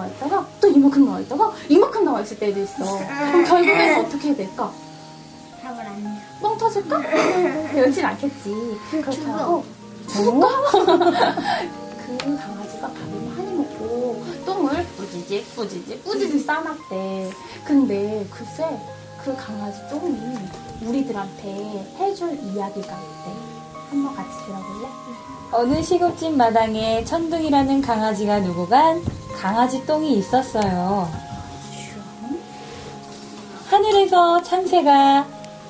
있다가 또 이만큼 나와 있다가 이만큼 나와 있을 때도 있어. 그럼 결국엔 어떻게 해야 될까? 답을 안 해. 뻥 터질까? 그렇진 않겠지. 그렇다고 죽어. 그 강아지가 밥을 많이 먹고 똥을 꾸지직 싸놨대. 근데 글쎄 그 강아지 똥이 우리들한테 해줄 이야기가 있대. 한번 같이 들어볼래? 어느 시골집 마당에 천둥이라는 강아지가 누고 간 강아지 똥이 있었어요. 하늘에서 참새가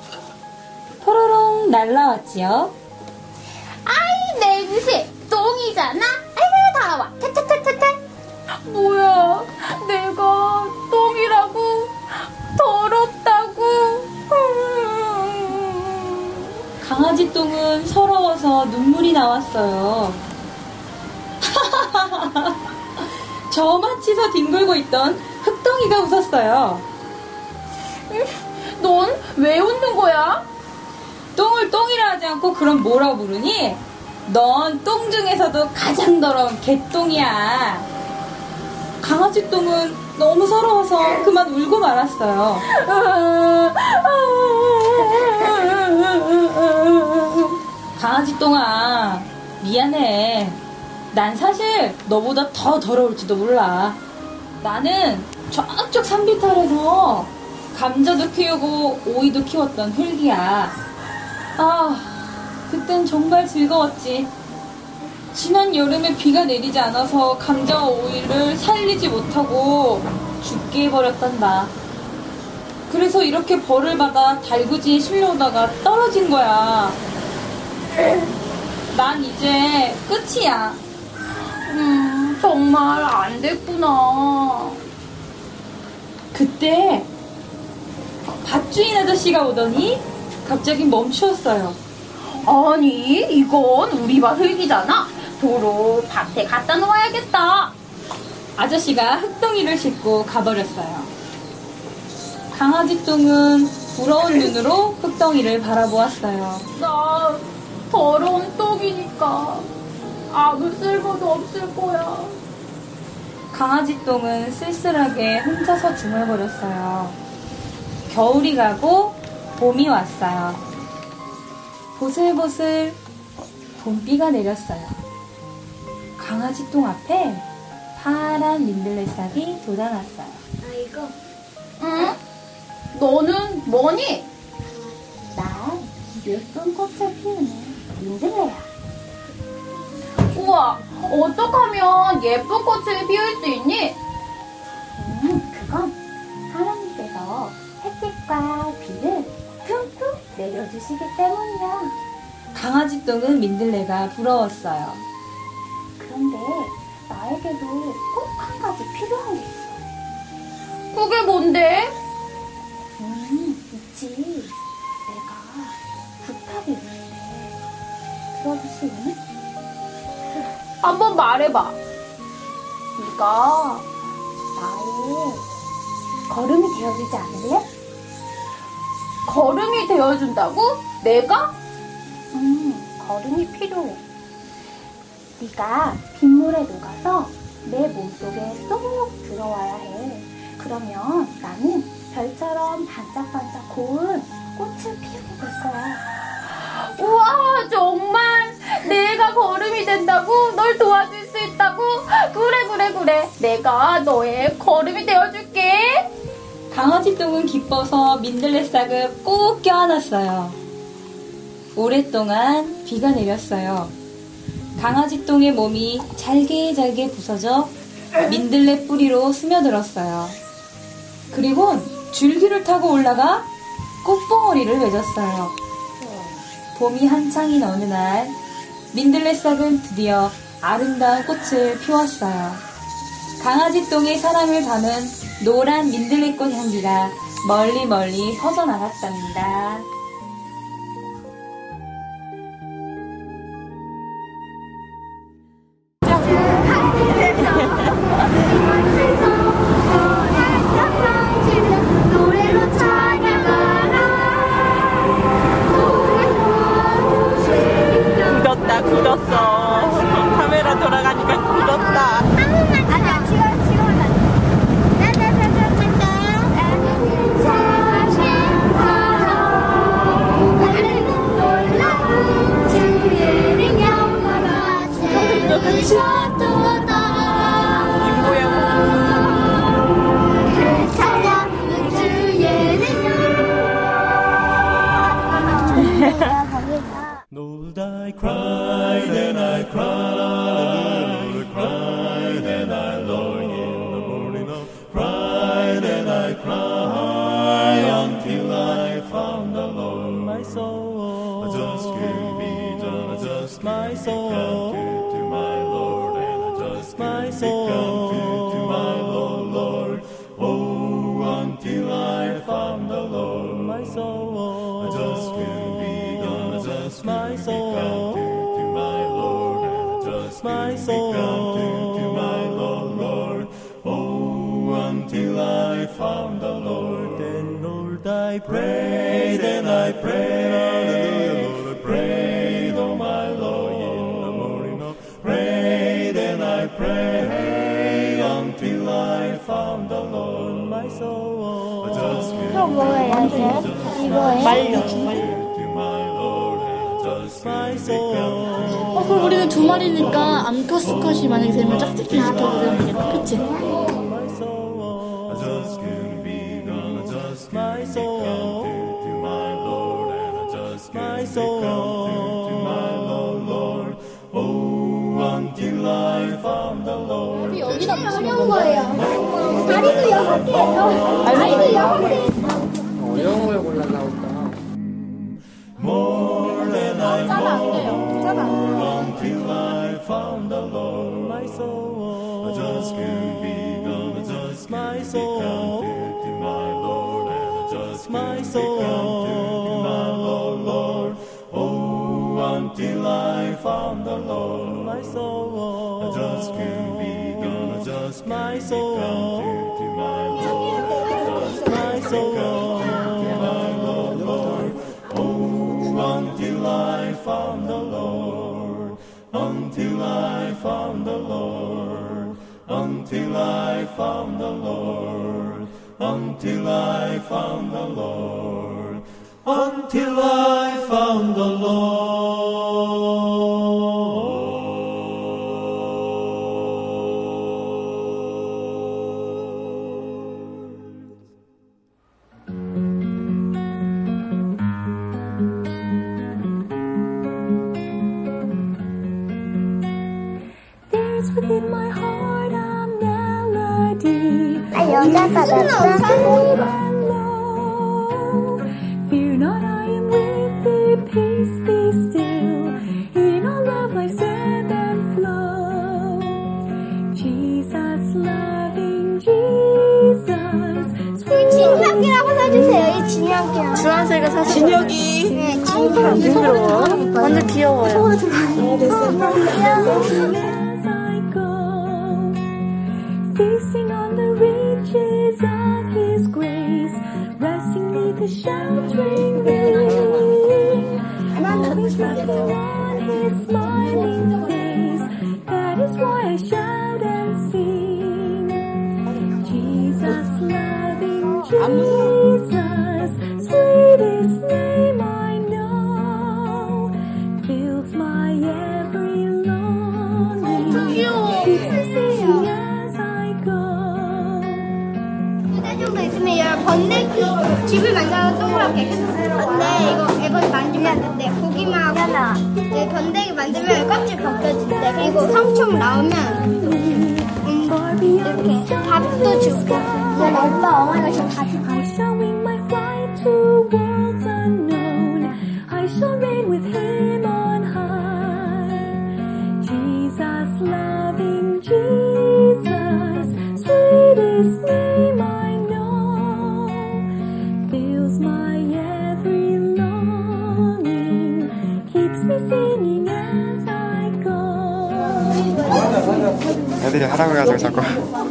포로롱 날라왔지요. 아이 냄새 똥이잖아. 아이고 더러워. 탈탈탈탈탈. 뭐야, 내가 똥이라고 더럽다고. 강아지 똥은 서러워서 눈물이 나왔어요. 저 마치서 뒹굴고 있던 흙덩이가 웃었어요. 넌 왜 웃는 거야? 똥을 똥이라 하지 않고 그럼 뭐라 부르니? 넌 똥 중에서도 가장 더러운 개똥이야. 강아지 똥은 너무 서러워서 그만 울고 말았어요. 강아지 똥아, 미안해. 난 사실 너보다 더 더러울지도 몰라. 나는 저쪽 산비탈에서 감자도 키우고 오이도 키웠던 흙이야. 아, 그땐 정말 즐거웠지. 지난 여름에 비가 내리지 않아서 감자와 오이를 살리지 못하고 죽게 해버렸단다. 그래서 이렇게 벌을 받아 달구지에 실려오다가 떨어진 거야. 난 이제 끝이야. 정말 안 됐구나. 그때 밭주인 아저씨가 오더니 갑자기 멈추었어요. 아니, 이건 우리 밭 흙이잖아. 도로 밭에 갖다 놓아야겠다. 아저씨가 흙덩이를 싣고 가버렸어요. 강아지 똥은 부러운 눈으로 흙덩이를 바라보았어요. 나 더러운 똥이니까 아무 쓸모도 없을 거야. 강아지 똥은 쓸쓸하게 혼자서 중얼거렸어요. 겨울이 가고 봄이 왔어요. 보슬보슬 봄비가 내렸어요. 강아지 똥 앞에 파란 민들레싹이 돋아났어요. 아이고. 응? 너는 뭐니? 난 예쁜 꽃을 피우는 민들레야. 우와, 어떡하면 예쁜 꽃을 피울 수 있니? 그건 하나님께서 햇빛과 비를 퉁퉁 내려주시기 때문이야. 강아지 똥은 민들레가 부러웠어요. 그런데 나에게도 꼭 한 가지 필요한 게 있어. 그게 뭔데? 있지. 내가 부탁이 있는데 들어줄 수 있니? 한번 말해봐. 네가 나의 걸음이 되어주지 않을래? 걸음이 되어준다고? 내가? 걸음이 필요해. 네가 빗물에 녹아서 내 몸속에 쏙 들어와야 해. 그러면 나는 별처럼 반짝반짝 고운 꽃을 피우게 될 거야. 우와, 정말 내가 걸음이 된다고? 널 도와줄 수 있다고? 그래. 내가 너의 걸음이 되어줄게. 강아지 똥은 기뻐서 민들레 싹을 꼭 껴안았어요. 오랫동안 비가 내렸어요. 강아지 똥의 몸이 잘게 부서져 민들레 뿌리로 스며들었어요. 그리곤 줄기를 타고 올라가 꽃봉오리를 맺었어요. 봄이 한창인 어느 날 민들레 싹은 드디어 아름다운 꽃을 피웠어요. 강아지 똥의 사랑을 담은 노란 민들레꽃 향기가 멀리 퍼져나갔답니다. 노래로 찬양하라. 굳었어. 카메라 돌아가니까 굳었다. 한 번만 아니야, 지금 I found the Lord. Then, Lord, I prayed and I prayed. Hallelujah, Lord, I prayed, oh my Lord, in the morning. Prayed and I prayed until I found the Lord, my soul. Just give 또 뭐예요, 이제? 이거예요? my soul. 그럼 우리는 두 마리니까 암컷수컷이 만약에 되면 짝짓기 시켜보면 되겠다. 그치? My soul, just can't be gone, just can't be come to my Lord, and I just can't be come to my Lord. Oh, until I found the Lord. 여기다 어려운 거예요. 다리도 6개. 다리도 6개. 어려운 걸 골라나올까? More than I 안 돼요. 짜면 안 돼요. until I found the Lord, my soul. I just can't be gone, I just can't be come to my Lord, and I just can't be come to my Lord. Oh, until I found the Lord, my soul. I just can't be gone, I just can't be come to my Lord, just my soul, my Lord. Oh, until I found the Lord, until I found the Lord, until I found the Lord, until I found the Lord, until I found the Lord. Within my heart a melody. 여자가 낫다. Fear not, I am with thee. Peace be still. In all love I stand and flow. Jesus, loving Jesus. 진혁이라고 써주세요. 이 진혁이요. 주황색을 사실 진혁이. 네, 진혁이. 완전 귀여워요. Feasting on the riches of His grace, resting neath the sheltering wing. Always looking on His smiling face, that is why I shout and sing. Jesus, loving Jesus, sweetest name I know, fills my every longing, keeps me singing as I go. 정도 있으면 여러분 번데기 집을 만들어서 동그랗게 근데 이거 앨범 만들면 안 된대. 고기만 하고 네, 번데기 만들면 껍질 벗겨진대. 그리고 성충 나오면 이렇게 밥도 주고. 오빠 어머니가 지금 다 주고. I shall wing my flight to worlds unknown. I shall reign with Him on high. Jesus, loving Jesus, sweetest name I know, fills my every longing, keeps me singing as I go. 애들이 하라고 해가지고 자꾸.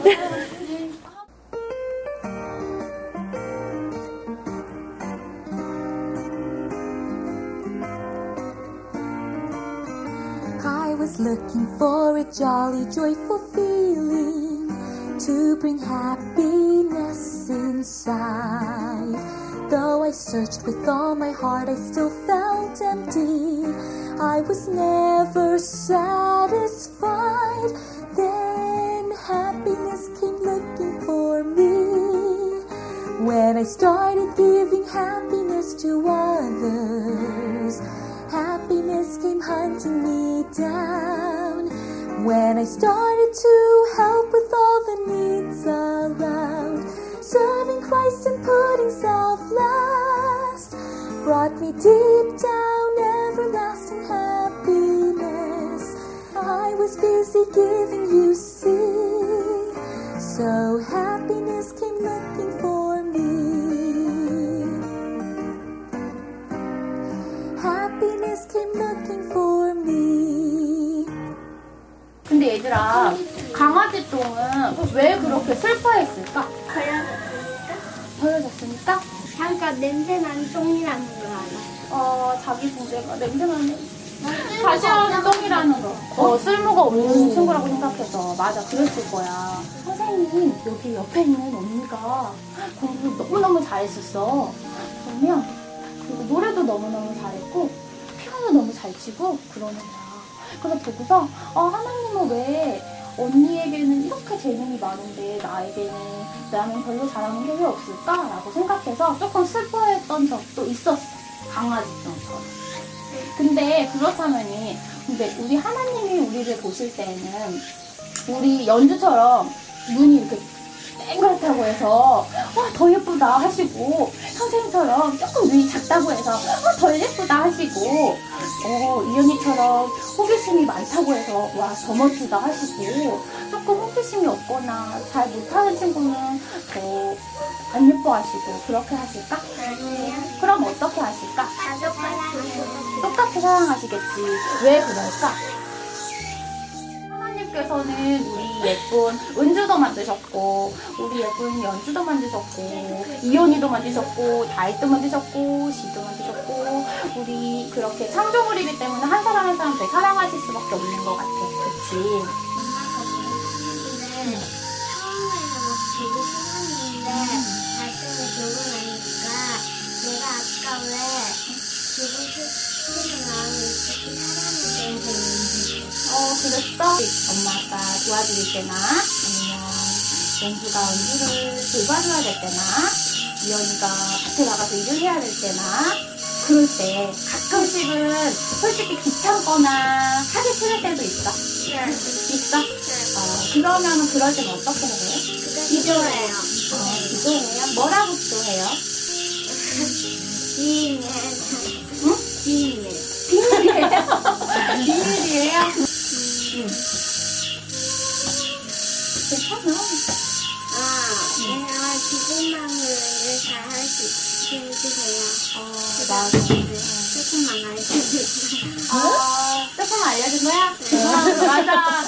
I was looking for a jolly, joyful feeling to bring happiness inside. Though I searched with all my heart, I still felt empty. I was never satisfied. Then happiness came looking for me. When I started giving happiness to others, happiness came hunting me down. When I started to help with all the needs around, serving Christ and putting self last brought me deep down everlasting happiness. I was busy giving, you see, so happiness came looking for me. Happiness came looking for me. 근데 얘들아, 강아지 똥은 왜 그렇게 슬퍼했을까? 있을까? 잠깐 냄새나는 똥이라는 걸 알았어. 자기 부대가 냄새나는 가시나는 똥이라는 거. 쓸모가 없는 친구라고 생각해서. 맞아, 그랬을 거야. 선생님, 여기 옆에 있는 언니가 공부 너무너무 잘했었어. 그러면 그리고 노래도 너무너무 잘했고 피아노 너무 잘 치고 그러는 거야. 그래서 보고서 하나님은 왜 언니에게는 이렇게 재능이 많은데 나는 별로 잘하는 게 왜 없을까? 라고 생각해서 조금 슬퍼했던 적도 있었어. 강아지병처럼. 근데 그렇다면이 근데 우리 하나님이 우리를 보실 때는 우리 연주처럼 눈이 이렇게 땡그랗다고 해서 더 예쁘다 하시고 선생님처럼 조금 눈이 작다고 해서 더 예쁘다 하시고 이현이처럼 호기심이 많다고 해서 더 멋지다 하시고 조금 호기심이 없거나 잘 못하는 친구는 더 안 예뻐하시고 그렇게 하실까? 아니에요. 그럼 어떻게 하실까? 다섯 번 똑같이 사랑하시겠지. 왜 그럴까? 하나님께서는 우리 예쁜 은주도 만드셨고 우리 예쁜 연주도 만드셨고 이온이도 만드셨고 다윗도 만드셨고 시도 만드셨고 우리 그렇게 창조물이기 때문에 한 사람 한 사람 더 사랑하실 수밖에 없는 것 같아. 그치? 근데 처음에는 막 되게 싫었는데 나중에 보고 나니까 내가 아까 왜 되게 싫은 마음이 있었지 사랑을 되는지 그랬어? 엄마 아빠 도와드릴 때나 아니면 연주가 은주를 돌봐줘야 될 때나 이현이가 밭에 나가서 일을 해야 될 때나 그럴 때 가끔씩은 솔직히 귀찮거나 하기 싫을 때도 있어. 있어? 그러면은 그럴 때는 어떻게 해요? 기도해요. 기도해요? 뭐라고 기도해요? 비밀. 응? 비밀. 비밀이에요? 비밀이에요? 괜찮아. 내가 기분만으로 일을 잘 할 수 있게 해주세요. 맞아. 조금만 알려주세요. 조금 알려준 거야? 맞아.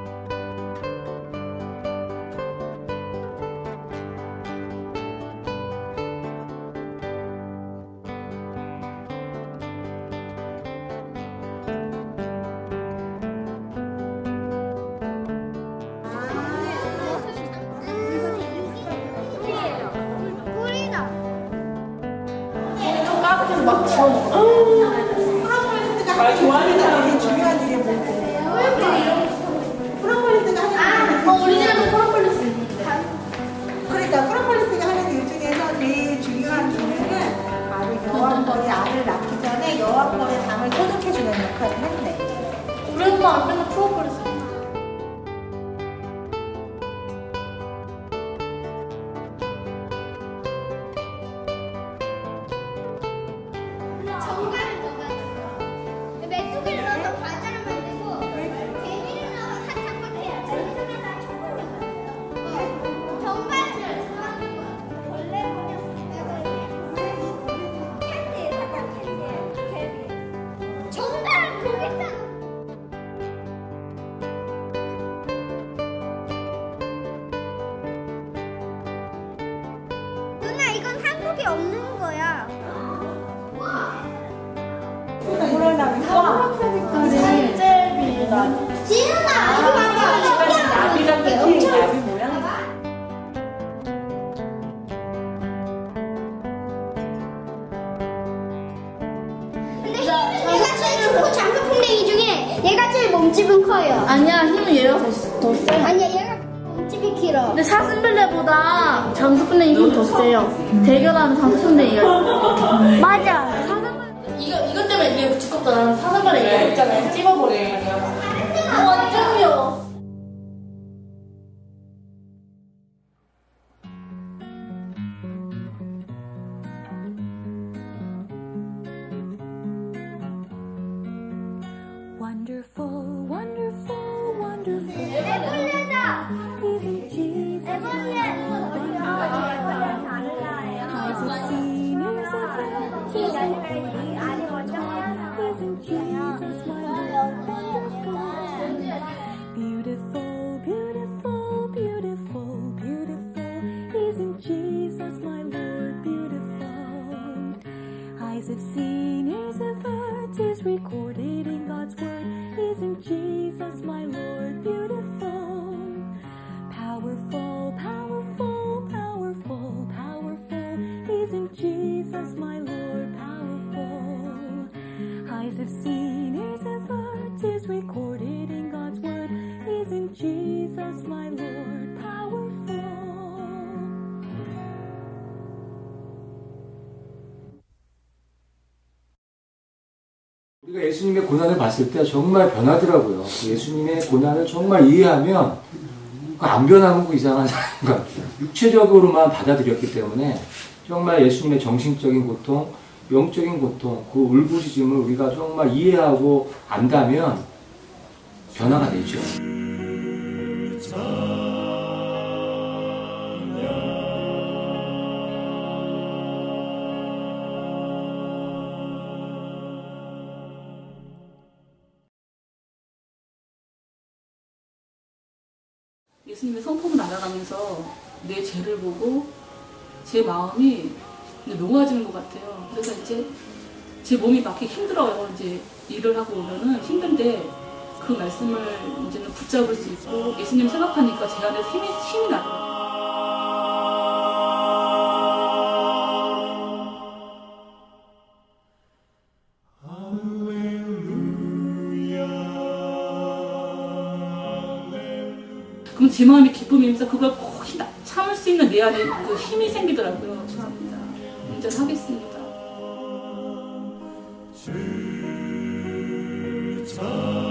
꿀이다. 까르게서 막 집어먹어. 좋아하는 사람이 중요한 일이 뭔데? 프로폴리스가 하는 일. 우리 집에도 프로폴리스 있는데. 그러니까 프로폴리스가 하는 일 중에서 제일 중요한 기능은 바로 여왕벌이 알을 낳기 전에 여왕벌의 담을 소독해주는 역할을 한대. 우리 엄마 안 맨날 프로폴리스. 정갈을 넣어가지고 메뚜기를 넣어서 과자를 만들고 개미를 넣어서 사탕을 해야지. 메뚜기에다 초콜릿을 넣어요. 정갈을 원래 캔디 사탕 캔디 개미. 정갈 거기 있잖아. 누나 이건 한국에 없는 거야. 지은아 이거 봐봐. 나비가 끝이 나비 모양. 근데 얘가 제일 크고 장수풍뎅이 중에 얘가 제일 몸집은 커요. 아니야, 힘은 얘가 더 세. 아니야 얘가 몸집이 길어. 근데 사슴벌레보다 장수풍뎅이 힘이 더 세요. 대결하면 장수풍뎅이가. 맞아. 이것 때문에 이게 두껍잖아. 사슴벌레 이거 있잖아요. 찝어버리는 거. 완전 귀여워. Wonderful, wonderful, wonderful. 애벌레다. Isn't Jesus 애벌레. I've seen you so 알이 먼저 Isn't Jesus my Lord wonderful? Beautiful, beautiful, beautiful, beautiful. Isn't Jesus my Lord beautiful? Eyes have seen, ears have heard, 'tis recorded in God's word. Isn't Jesus my Lord beautiful? Powerful, powerful, powerful, powerful. Isn't Jesus my Lord powerful? Eyes have seen, ears have heard, 'tis recorded in God's word. Isn't Jesus my Lord powerful? 우리가 예수님의 고난을 봤을 때 정말 변하더라고요. 예수님의 고난을 정말 이해하면 안 변하면 그 이상한 사람 같아요. 육체적으로만 받아들였기 때문에 정말 예수님의 정신적인 고통, 영적인 고통, 그 울부짖음을 우리가 정말 이해하고 안다면 변화가 되죠. 예수님의 성품을 알아가면서 내 죄를 보고 제 마음이 녹아지는 것 같아요. 그래서 이제 제 몸이 막히 힘들어요. 이제 일을 하고 오면은 힘든데 그 말씀을 이제는 붙잡을 수 있고 예수님 생각하니까 제 안에 힘이 나더라고요. 그럼 제 마음이 기쁨이면서 그걸 꼭 참을 수 있는 내 안에 그 힘이 생기더라고요. 죄송합니다. 운전하겠습니다.